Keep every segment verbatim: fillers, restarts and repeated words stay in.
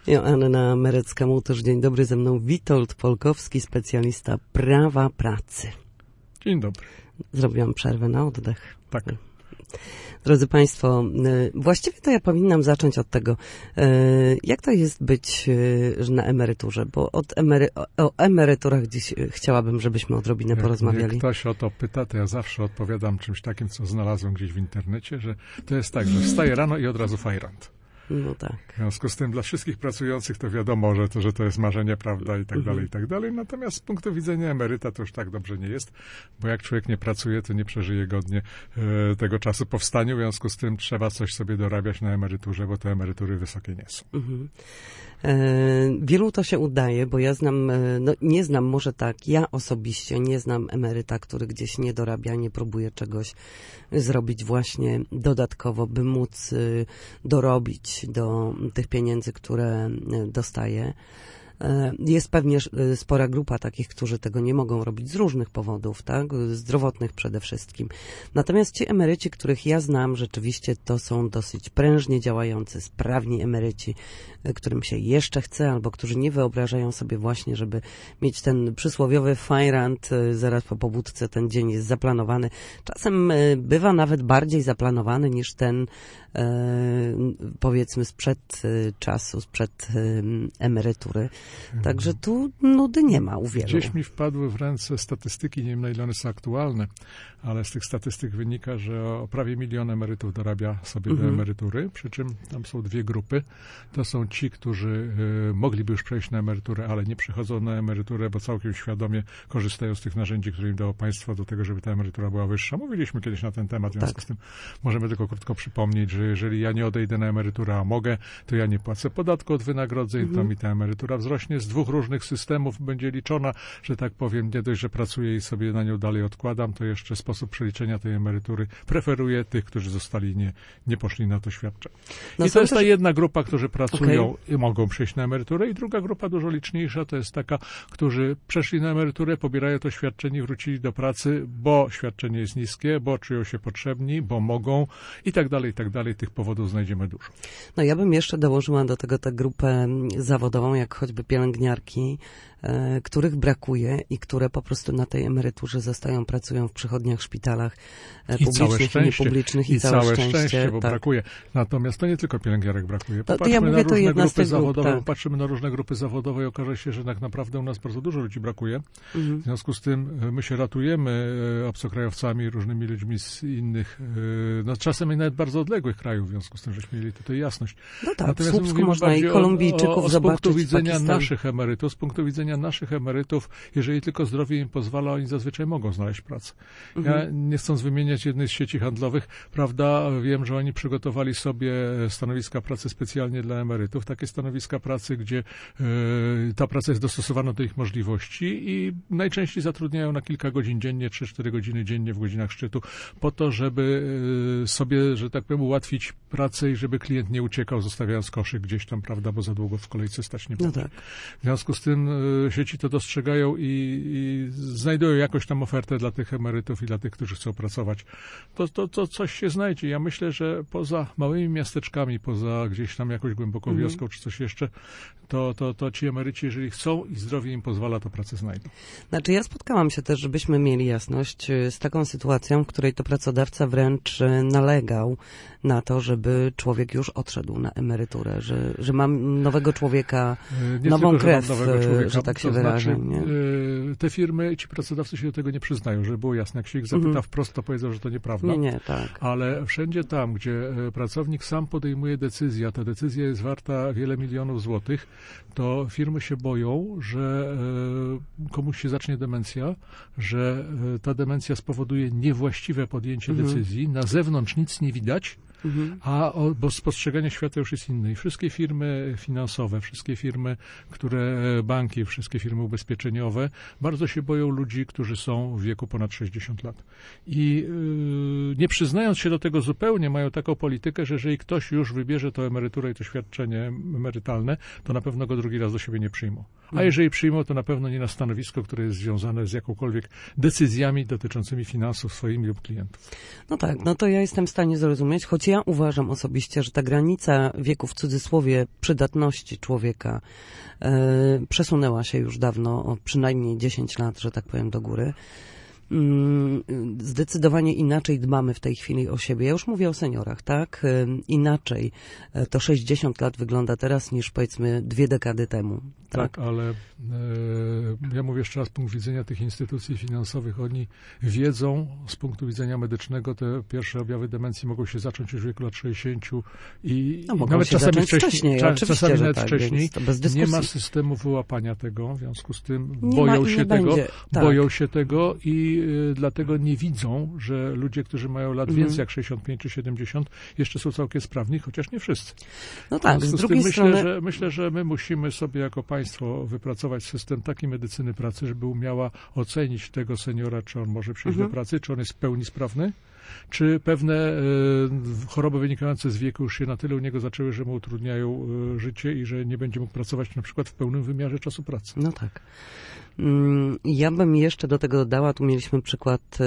Joanna Merecka-Mutysz, dzień dobry, ze mną Witold Polkowski, specjalista prawa pracy. Dzień dobry. Zrobiłam przerwę na oddech. Tak. Drodzy Państwo, właściwie to ja powinnam zacząć od tego, jak to jest być na emeryturze, bo od emery- o emeryturach dziś chciałabym, żebyśmy odrobinę jak, porozmawiali. Jak ktoś o to pyta, to ja zawsze odpowiadam czymś takim, co znalazłem gdzieś w internecie, że to jest tak, że wstaję rano i od razu fajrant. No tak. W związku z tym dla wszystkich pracujących to wiadomo, że to, że to jest marzenie, prawda, i tak dalej, i tak dalej. Natomiast z punktu widzenia emeryta to już tak dobrze nie jest, bo jak człowiek nie pracuje, to nie przeżyje godnie e, tego czasu po wstaniu. W związku z tym trzeba coś sobie dorabiać na emeryturze, bo te emerytury wysokie nie są. Mhm. E, wielu to się udaje, bo ja znam, no nie znam, może tak, ja osobiście nie znam emeryta, który gdzieś nie dorabia, nie próbuje czegoś zrobić właśnie dodatkowo, by móc y, dorobić do tych pieniędzy, które dostaje. Jest pewnie spora grupa takich, którzy tego nie mogą robić z różnych powodów, tak? Zdrowotnych przede wszystkim. Natomiast ci emeryci, których ja znam, rzeczywiście to są dosyć prężnie działający, sprawni emeryci, którym się jeszcze chce, albo którzy nie wyobrażają sobie właśnie, żeby mieć ten przysłowiowy fajrant zaraz po pobudce, ten dzień jest zaplanowany. Czasem bywa nawet bardziej zaplanowany niż ten, powiedzmy, sprzed czasu, sprzed emerytury. Także tu nudy nie ma u wielu. Gdzieś mi wpadły w ręce statystyki, nie wiem na ile one są aktualne, ale z tych statystyk wynika, że o prawie milion emerytów dorabia sobie mhm. do emerytury, przy czym tam są dwie grupy. To są ci, którzy y, mogliby już przejść na emeryturę, ale nie przechodzą na emeryturę, bo całkiem świadomie korzystają z tych narzędzi, które im dało państwo do tego, żeby ta emerytura była wyższa. Mówiliśmy kiedyś na ten temat, w związku tak. z tym możemy tylko krótko przypomnieć, że jeżeli ja nie odejdę na emeryturę, a mogę, to ja nie płacę podatku od wynagrodzeń, mhm. to mi ta emerytura wzrośnie. Z dwóch różnych systemów będzie liczona, że tak powiem, nie dość, że pracuję i sobie na nią dalej odkładam, to jeszcze sposób przeliczenia tej emerytury preferuje tych, którzy zostali, nie, nie poszli na to świadczenie. No I to jest też ta jedna grupa, którzy pracują okay. i mogą przejść na emeryturę, i druga grupa dużo liczniejsza, to jest taka, którzy przeszli na emeryturę, pobierają to świadczenie, wrócili do pracy, bo świadczenie jest niskie, bo czują się potrzebni, bo mogą i tak dalej, i tak dalej. Tych powodów znajdziemy dużo. No ja bym jeszcze dołożyła do tego tę grupę zawodową, jak choćby pielęgniarki, e, których brakuje i które po prostu na tej emeryturze zostają, pracują w przychodniach, szpitalach e, publicznych i niepublicznych. I, i całe szczęście, szczęście bo tak. brakuje. Natomiast to nie tylko pielęgniarek brakuje. Popatrzmy ja mówię, na różne grupy grup, zawodowe, tak. popatrzymy na różne grupy zawodowe i okaże się, że tak naprawdę u nas bardzo dużo ludzi brakuje. Mhm. W związku z tym my się ratujemy obcokrajowcami, różnymi ludźmi z innych, no czasem i nawet bardzo odległych krajów, w związku z tym, żeśmy mieli tutaj jasność. No tak, Natomiast w Słupsku można i Kolumbijczyków o, o, zobaczyć. Z punktu widzenia Pakistan. naszych emerytów, z punktu widzenia naszych emerytów, jeżeli tylko zdrowie im pozwala, oni zazwyczaj mogą znaleźć pracę. Mhm. Ja nie chcąc wymieniać jednej z sieci handlowych, prawda, wiem, że oni przygotowali sobie stanowiska pracy specjalnie dla emerytów, takie stanowiska pracy, gdzie y, ta praca jest dostosowana do ich możliwości i najczęściej zatrudniają na kilka godzin dziennie, trzy cztery godziny dziennie w godzinach szczytu, po to, żeby y, sobie, że tak powiem, ułatwić pracę i żeby klient nie uciekał, zostawiając koszyk gdzieś tam, prawda, bo za długo w kolejce stać nie będzie. No tak. W związku z tym y, sieci to dostrzegają i, i znajdują jakąś tam ofertę dla tych emerytów i dla tych, którzy chcą pracować. To, to, to coś się znajdzie. Ja myślę, że poza małymi miasteczkami, poza gdzieś tam jakąś głęboką mhm. wioską czy coś jeszcze, to, to, to ci emeryci, jeżeli chcą i zdrowie im pozwala, to pracę znajdą. Znaczy ja spotkałam się też, żebyśmy mieli jasność, z taką sytuacją, w której to pracodawca wręcz nalegał na to, żeby człowiek już odszedł na emeryturę, że, że mam nowego człowieka, nie nową tylko, krew, że, nowego człowieka, że tak się to wyrażę. Znaczy, nie? Te firmy, ci pracodawcy się do tego nie przyznają, żeby było jasne. Jak się ich zapyta mm. wprost, to powiedzą, że to nieprawda. Nie, nie, tak. Ale wszędzie tam, gdzie pracownik sam podejmuje decyzję, a ta decyzja jest warta wiele milionów złotych, to firmy się boją, że komuś się zacznie demencja, że ta demencja spowoduje niewłaściwe podjęcie mm. decyzji. Na zewnątrz nic nie widać, Mhm. A o, bo spostrzeganie świata już jest inne. I wszystkie firmy finansowe, wszystkie firmy, które banki, wszystkie firmy ubezpieczeniowe bardzo się boją ludzi, którzy są w wieku ponad sześćdziesiąt lat. I yy, nie przyznając się do tego zupełnie, mają taką politykę, że jeżeli ktoś już wybierze tę emeryturę i to świadczenie emerytalne, to na pewno go drugi raz do siebie nie przyjmą. A jeżeli przyjmą, to na pewno nie na stanowisko, które jest związane z jakąkolwiek decyzjami dotyczącymi finansów swoimi lub klientów. No tak, no to ja jestem w stanie zrozumieć, choć ja uważam osobiście, że ta granica wieku w cudzysłowie przydatności człowieka e, przesunęła się już dawno, o przynajmniej dziesięć lat, że tak powiem, do góry. Zdecydowanie inaczej dbamy w tej chwili o siebie. Ja już mówię o seniorach, tak? Inaczej to sześćdziesiąt lat wygląda teraz niż powiedzmy dwie dekady temu. Tak, tak ale e, ja mówię jeszcze raz, punkt widzenia tych instytucji finansowych, oni wiedzą z punktu widzenia medycznego, te pierwsze objawy demencji mogą się zacząć już w wieku lat sześćdziesięciu i, no, i nawet czasami wcześniej, wcześniej, cza, czasami nawet tak, wcześniej. Nie ma systemu wyłapania tego, w związku z tym nie boją ma, się tego, tak. boją się tego i y, dlatego nie widzą, że ludzie, którzy mają lat mm. więcej jak sześćdziesiąt pięć czy siedemdziesiąt, jeszcze są całkiem sprawni, chociaż nie wszyscy. No tak, z, z drugiej myślę, strony... że, myślę, że my musimy sobie jako państwo wypracować system takiej medycyny pracy, żeby umiała ocenić tego seniora, czy on może przyjść mm. do pracy, czy on jest w pełni sprawny, czy pewne y, choroby wynikające z wieku już się na tyle u niego zaczęły, że mu utrudniają y, życie i że nie będzie mógł pracować na przykład w pełnym wymiarze czasu pracy. No tak. Ja bym jeszcze do tego dodała, tu mieliśmy przykład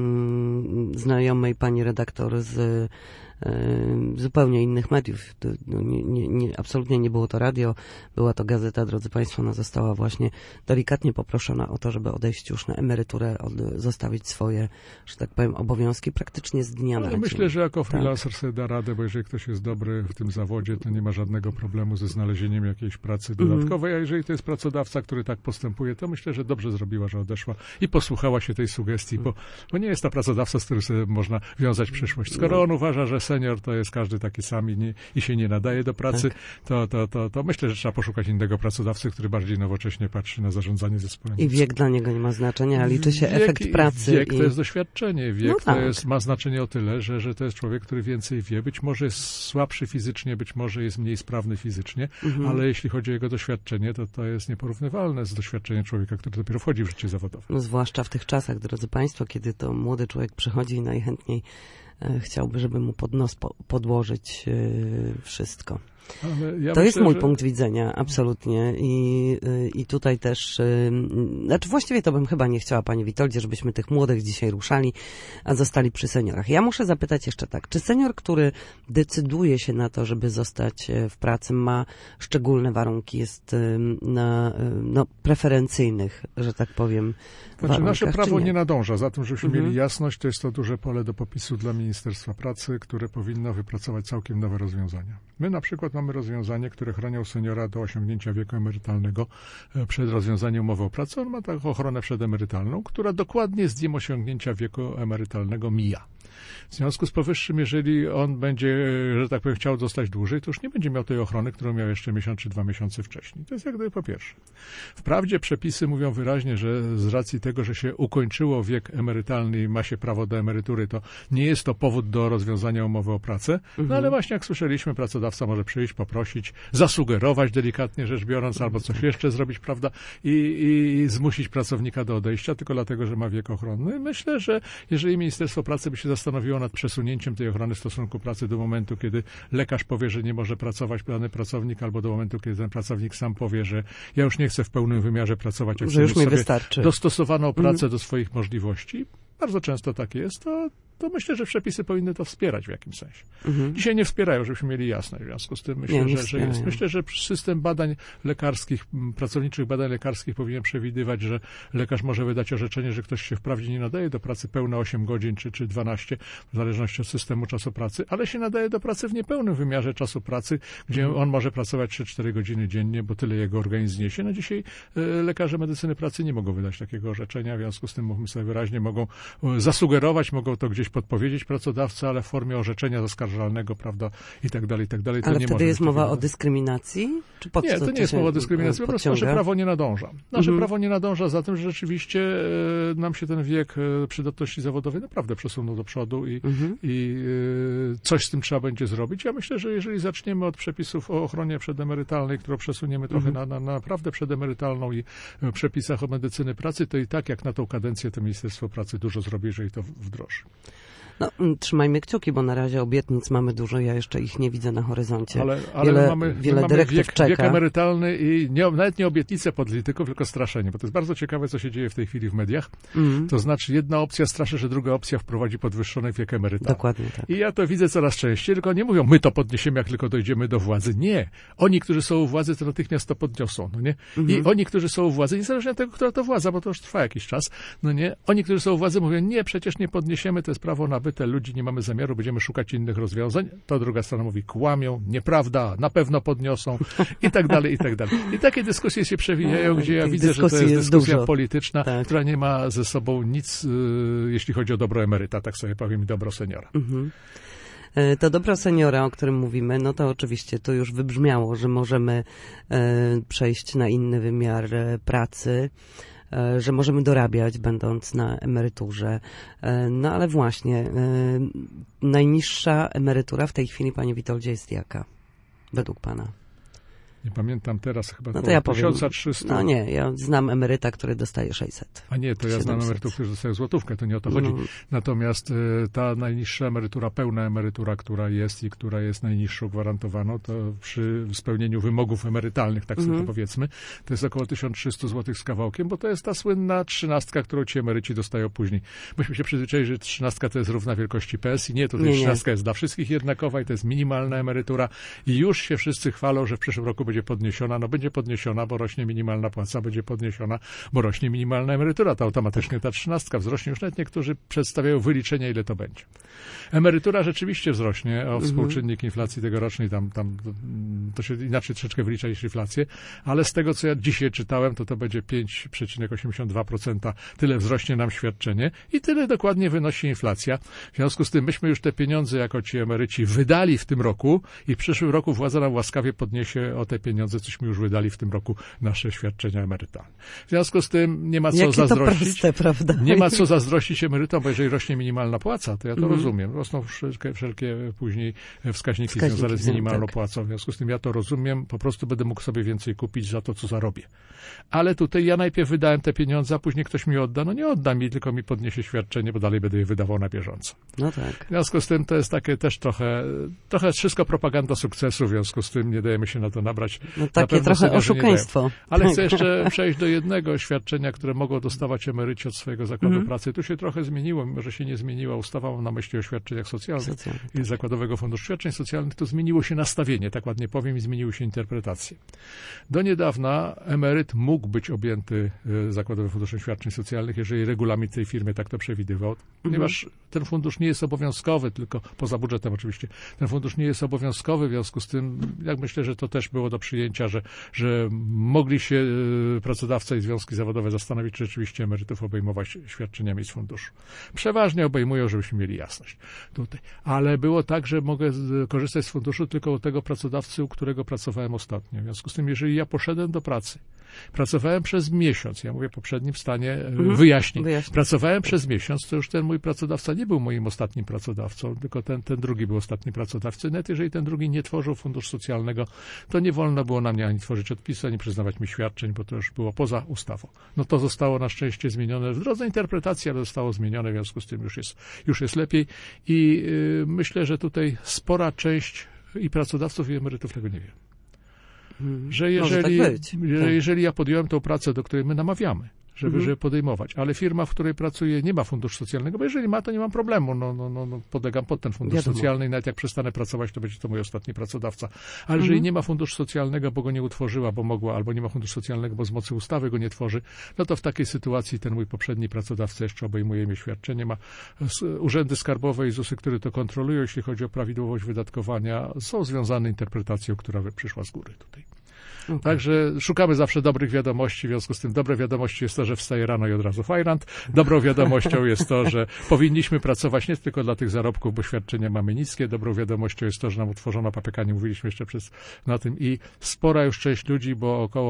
znajomej pani redaktor z zupełnie innych mediów. Nie, nie, nie, absolutnie nie było to radio, była to gazeta, drodzy Państwo, ona została właśnie delikatnie poproszona o to, żeby odejść już na emeryturę, od, zostawić swoje, że tak powiem, obowiązki praktycznie z dnia na dzień. Myślę, że jako freelancer tak. sobie da radę, bo jeżeli ktoś jest dobry w tym zawodzie, to nie ma żadnego problemu ze znalezieniem jakiejś pracy dodatkowej, mm. a jeżeli to jest pracodawca, który tak postępuje, to myślę, że dobrze zrobiła, że odeszła i posłuchała się tej sugestii, bo, bo nie jest to pracodawca, z którym sobie można wiązać przyszłość. Skoro on uważa, że senior to jest każdy taki sam i, nie, i się nie nadaje do pracy, tak. to, to, to, to myślę, że trzeba poszukać innego pracodawcy, który bardziej nowocześnie patrzy na zarządzanie zespołem. I wiek dla niego nie ma znaczenia, liczy się wiek, efekt pracy. Wiek i... to jest doświadczenie, wiek no tak. to jest, ma znaczenie o tyle, że, że to jest człowiek, który więcej wie, być może jest słabszy fizycznie, być może jest mniej sprawny fizycznie, mhm. ale jeśli chodzi o jego doświadczenie, to to jest nieporównywalne z doświadczeniem człowieka, który dopiero wchodzi w życie zawodowe. No, zwłaszcza w tych czasach, drodzy Państwo, kiedy to młody człowiek przychodzi i najchętniej e, chciałby, żeby mu pod nos po, podłożyć e, wszystko. Ja to myślę, jest mój że... punkt widzenia, absolutnie. I, i tutaj też, znaczy właściwie to bym chyba nie chciała, Panie Witoldzie, żebyśmy tych młodych dzisiaj ruszali, a zostali przy seniorach. Ja muszę zapytać jeszcze tak, czy senior, który decyduje się na to, żeby zostać w pracy, ma szczególne warunki, jest na no, preferencyjnych, że tak powiem, Znaczy, nasze prawo nie? nie nadąża za tym, żebyśmy mhm. mieli jasność, to jest to duże pole do popisu dla Ministerstwa Pracy, które powinno wypracować całkiem nowe rozwiązania. My na przykład mamy rozwiązanie, które chronią seniora do osiągnięcia wieku emerytalnego przed rozwiązaniem umowy o pracę. On ma taką ochronę przedemerytalną, która dokładnie z dniem osiągnięcia wieku emerytalnego mija. W związku z powyższym, jeżeli on będzie, że tak powiem, chciał zostać dłużej, to już nie będzie miał tej ochrony, którą miał jeszcze miesiąc czy dwa miesiące wcześniej. To jest jak gdyby po pierwsze. Wprawdzie przepisy mówią wyraźnie, że z racji tego, że się ukończyło wiek emerytalny i ma się prawo do emerytury, to nie jest to powód do rozwiązania umowy o pracę. Mhm. No ale właśnie jak słyszeliśmy, pracodawca może przyjść, poprosić, zasugerować delikatnie rzecz biorąc, albo coś jeszcze zrobić, prawda, i, i zmusić pracownika do odejścia, tylko dlatego, że ma wiek ochronny. Myślę, że jeżeli Ministerstwo Pracy by się zastanowiło nad przesunięciem tej ochrony stosunku pracy do momentu, kiedy lekarz powie, że nie może pracować dany pracownik, albo do momentu, kiedy ten pracownik sam powie, że ja już nie chcę w pełnym wymiarze pracować, jak że już mi sobie wystarczy. Dostosowaną pracę mm. do swoich możliwości. Bardzo często tak jest, to, to myślę, że przepisy powinny to wspierać w jakimś sensie. Mm-hmm. Dzisiaj nie wspierają, żebyśmy mieli jasność. W związku z tym myślę, nie, że, że jest. Myślę, że system badań lekarskich, pracowniczych badań lekarskich powinien przewidywać, że lekarz może wydać orzeczenie, że ktoś się wprawdzie nie nadaje do pracy pełna osiem godzin czy, czy dwanaście, w zależności od systemu czasu pracy, ale się nadaje do pracy w niepełnym wymiarze czasu pracy, gdzie mm. on może pracować trzy cztery godziny dziennie, bo tyle jego organizm zniesie. No dzisiaj e, lekarze medycyny pracy nie mogą wydać takiego orzeczenia, w związku z tym mówmy sobie wyraźnie, mogą zasugerować, mogą to gdzieś podpowiedzieć pracodawcy, ale w formie orzeczenia zaskarżalnego, prawda, i tak dalej, i tak dalej. To ale nie wtedy może jest mowa o dyskryminacji? Czy pod nie, to nie jest mowa o dyskryminacji, po prostu nasze prawo nie nadąża. Nasze mm-hmm. prawo nie nadąża za tym, że rzeczywiście e, nam się ten wiek e, przydatności zawodowej naprawdę przesunął do przodu i, mm-hmm. i e, coś z tym trzeba będzie zrobić. Ja myślę, że jeżeli zaczniemy od przepisów o ochronie przedemerytalnej, którą przesuniemy trochę mm-hmm. na, na, na naprawdę przedemerytalną i e, przepisach o medycyny pracy, to i tak jak na tą kadencję to Ministerstwo Pracy dużo zrobi, jeżeli to wdroży. No, trzymajmy kciuki, bo na razie obietnic mamy dużo, ja jeszcze ich nie widzę na horyzoncie. Ale, ale wiele, mamy, wiele mamy dyrektyw wiek, czeka. wiek emerytalny i nie, nawet nie obietnice polityków, tylko straszenie, bo to jest bardzo ciekawe, co się dzieje w tej chwili w mediach. Mm. To znaczy jedna opcja straszy, że druga opcja wprowadzi podwyższony wiek emerytalny. Dokładnie tak. I ja to widzę coraz częściej, tylko nie mówią, my to podniesiemy, jak tylko dojdziemy do władzy. Nie. Oni, którzy są u władzy, to natychmiast to podniosą, no nie? Mm. I oni, którzy są u władzy, niezależnie od tego, która to władza, bo to już trwa jakiś czas, no nie? Oni, którzy są u władzy, mówią, nie, przecież nie podniesiemy, to jest prawo nabyte, ludzi nie mamy zamiaru, będziemy szukać innych rozwiązań. To druga strona mówi, kłamią, nieprawda, na pewno podniosą i tak dalej, i tak dalej. I takie dyskusje się przewijają, gdzie ja widzę, że to jest dyskusja dużo. polityczna, tak. która nie ma ze sobą nic, y, jeśli chodzi o dobro emeryta, tak sobie powiem, i dobro seniora. Mhm. To dobro seniora, o którym mówimy, no to oczywiście to już wybrzmiało, że możemy e, przejść na inny wymiar e, pracy, e, że możemy dorabiać, będąc na emeryturze. E, no ale właśnie, e, najniższa emerytura w tej chwili, panie Witoldzie, jest jaka? Według pana? Nie pamiętam teraz, chyba no to ja powiem, tysiąc trzysta. No nie, ja znam emeryta, który dostaje sześćset. A nie, to ja znam emerytów, którzy dostają złotówkę, to nie o to chodzi. No. Natomiast y, ta najniższa emerytura, pełna emerytura, która jest i która jest najniższą gwarantowaną, to przy spełnieniu wymogów emerytalnych, tak sobie mm. to powiedzmy, to jest około tysiąc trzysta złotych z kawałkiem, bo to jest ta słynna trzynastka, którą ci emeryci dostają później. Myśmy się przyzwyczaili, że trzynastka to jest równa wielkości pensji. Nie, to nie, trzynastka nie. jest dla wszystkich jednakowa i to jest minimalna emerytura i już się wszyscy chwalą, że w przyszłym roku będzie podniesiona, no będzie podniesiona, bo rośnie minimalna płaca, będzie podniesiona, bo rośnie minimalna emerytura, to automatycznie ta trzynastka wzrośnie. Już nawet niektórzy przedstawiają wyliczenia, ile to będzie. Emerytura rzeczywiście wzrośnie o współczynnik inflacji tegorocznej, tam, tam to się inaczej troszeczkę wylicza niż inflację, ale z tego, co ja dzisiaj czytałem, to to będzie pięć przecinek osiemdziesiąt dwa procent, tyle wzrośnie nam świadczenie i tyle dokładnie wynosi inflacja. W związku z tym myśmy już te pieniądze jako ci emeryci wydali w tym roku i w przyszłym roku władza nam łaskawie podniesie o te pieniądze, cośmy już wydali w tym roku nasze świadczenia emerytalne. W związku z tym nie ma co Jakie zazdrościć. To proste, prawda? Nie ma co zazdrościć emerytom, bo jeżeli rośnie minimalna płaca, to ja to mm. rozumiem. Rosną wszelkie, wszelkie później wskaźniki, wskaźniki związane z minimalną tak. płacą. W związku z tym ja to rozumiem, po prostu będę mógł sobie więcej kupić za to, co zarobię. Ale tutaj ja najpierw wydałem te pieniądze, a później ktoś mi odda. No nie odda mi, tylko mi podniesie świadczenie, bo dalej będę je wydawał na bieżąco. No tak. W związku z tym to jest takie też trochę, trochę wszystko propaganda sukcesu, w związku z tym nie dajemy się na to nabrać. No takie trochę oszukaństwo. Ale chcę jeszcze przejść do jednego świadczenia, które mogą dostawać emeryci od swojego zakładu mm. pracy. Tu się trochę zmieniło, mimo że się nie zmieniła ustawa, mam na myśli o świadczeniach socjalnych Socjalne, i tak. Zakładowego Funduszu Świadczeń Socjalnych, to zmieniło się nastawienie, tak ładnie powiem, i zmieniły się interpretacje. Do niedawna emeryt mógł być objęty Zakładowym Funduszem Świadczeń Socjalnych, jeżeli regulamin tej firmy tak to przewidywał, ponieważ mm. ten fundusz nie jest obowiązkowy, tylko poza budżetem oczywiście, ten fundusz nie jest obowiązkowy, w związku z tym, jak myślę, że to też było do przyjęcia, że, że mogli się pracodawca i związki zawodowe zastanowić, czy rzeczywiście emerytów obejmować świadczeniami z funduszu. Przeważnie obejmują, żebyśmy mieli jasność tutaj. Ale było tak, że mogę korzystać z funduszu tylko u tego pracodawcy, u którego pracowałem ostatnio. W związku z tym, jeżeli ja poszedłem do pracy, pracowałem przez miesiąc, ja mówię w poprzednim stanie mhm. wyjaśnień, Wyjaśnię. pracowałem przez miesiąc, to już ten mój pracodawca nie był moim ostatnim pracodawcą, tylko ten, ten drugi był ostatnim pracodawcą. Nawet jeżeli ten drugi nie tworzył funduszu socjalnego, to nie wolno było na mnie ani tworzyć odpisu, ani przyznawać mi świadczeń, bo to już było poza ustawą. No to zostało na szczęście zmienione w drodze interpretacji, ale zostało zmienione, w związku z tym już jest, już jest lepiej i yy, myślę, że tutaj spora część i pracodawców, i emerytów tego nie wie. Że jeżeli, tak być. że jeżeli ja podjąłem tą pracę, do której my namawiamy, żeby, mhm. żeby podejmować, ale firma, w której pracuję, nie ma funduszu socjalnego, bo jeżeli ma, to nie mam problemu, no, no, no, no podlegam pod ten fundusz Wiadomo. socjalny i nawet jak przestanę pracować, to będzie to mój ostatni pracodawca. Ale mhm. jeżeli nie ma funduszu socjalnego, bo go nie utworzyła, bo mogła, albo nie ma funduszu socjalnego, bo z mocy ustawy go nie tworzy, no to w takiej sytuacji ten mój poprzedni pracodawca jeszcze obejmuje mi świadczenie, ma urzędy skarbowe i zusy, które to kontrolują, jeśli chodzi o prawidłowość wydatkowania, są związane interpretacją, która przyszła z góry tutaj. Okay. Także szukamy zawsze dobrych wiadomości, w związku z tym dobre wiadomości jest to, że wstaje rano i od razu fajrant. Dobrą wiadomością jest to, że powinniśmy pracować nie tylko dla tych zarobków, bo świadczenia mamy niskie. Dobrą wiadomością jest to, że nam utworzono papieka, nie mówiliśmy jeszcze przez na tym i spora już część ludzi, bo około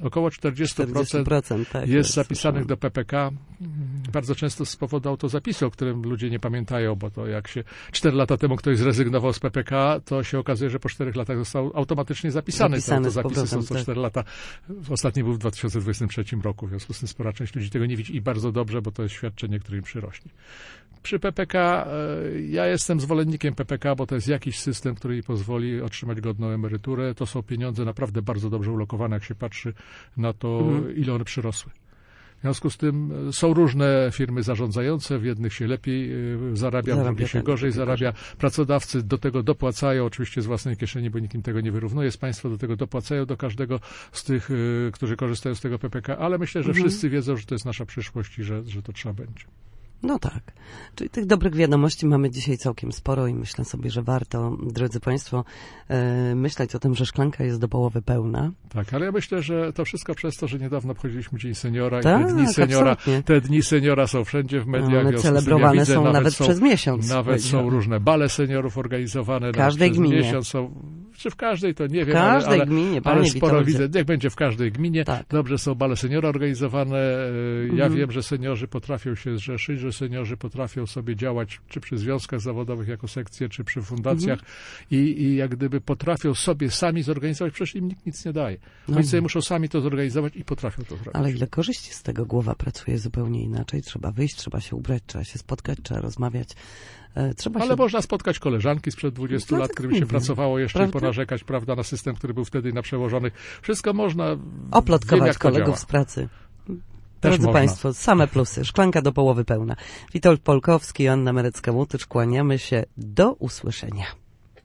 Około czterdzieści procent, czterdzieści procent tak, jest zapisanych do P P K. Bardzo często z powodu autozapisu, o którym ludzie nie pamiętają, bo to jak się cztery lata temu ktoś zrezygnował z P P K, to się okazuje, że po czterech latach został automatycznie zapisany. Zapisany Te autozapisy są co tak. cztery lata. Ostatni był w dwa tysiące dwudziestym trzecim roku, w związku z tym spora część ludzi tego nie widzi i bardzo dobrze, bo to jest świadczenie, które im przyrośnie. Przy P P K, ja jestem zwolennikiem P P K, bo to jest jakiś system, który jej pozwoli otrzymać godną emeryturę. To są pieniądze naprawdę bardzo dobrze ulokowane, jak się patrzy na to, mhm. ile one przyrosły. W związku z tym są różne firmy zarządzające, w jednych się lepiej zarabia, w drugich się gorzej zarabia. Pracodawcy do tego dopłacają, oczywiście z własnej kieszeni, bo nikt im tego nie wyrównuje. Państwo do tego dopłacają do każdego z tych, którzy korzystają z tego P P K, ale myślę, że mhm. wszyscy wiedzą, że to jest nasza przyszłość i że, że to trzeba będzie. No tak. Czyli tych dobrych wiadomości mamy dzisiaj całkiem sporo i myślę sobie, że warto, drodzy Państwo, e, myśleć o tym, że szklanka jest do połowy pełna. Tak, ale ja myślę, że to wszystko przez to, że niedawno obchodziliśmy Dzień Seniora tak, i te dni seniora, absolutnie. te dni seniora są wszędzie w mediach. One celebrowane ja widzę, są nawet, nawet są, przez miesiąc. Nawet są różne bale seniorów organizowane. W każdej przez gminie. Miesiąc są, czy w każdej, to nie wiem, w każdej ale, gminie, ale, ale sporo Witoldzie. widzę. Niech będzie w każdej gminie. Tak. Dobrze, są bale seniora organizowane. Ja mhm. wiem, że seniorzy potrafią się zrzeszyć, że seniorzy potrafią sobie działać, czy przy związkach zawodowych jako sekcje, czy przy fundacjach mhm. i, i jak gdyby potrafią sobie sami zorganizować, przecież im nikt nic nie daje. No. Oni sobie muszą sami to zorganizować i potrafią to zrobić. Ale ile korzyści z tego, głowa pracuje zupełnie inaczej. Trzeba wyjść, trzeba się ubrać, trzeba się spotkać, trzeba rozmawiać. Trzeba Ale się... można spotkać koleżanki sprzed dwudziestu no, lat, tak którymi się pracowało jeszcze prawda? I ponarzekać, prawda, na system, który był wtedy na przełożonych. Wszystko można. Oplotkować wiem, kolegów z pracy. Też Drodzy można. Państwo, same plusy. Szklanka do połowy pełna. Witold Polkowski, Joanna Merecka-Łutycz, kłaniamy się. Do usłyszenia.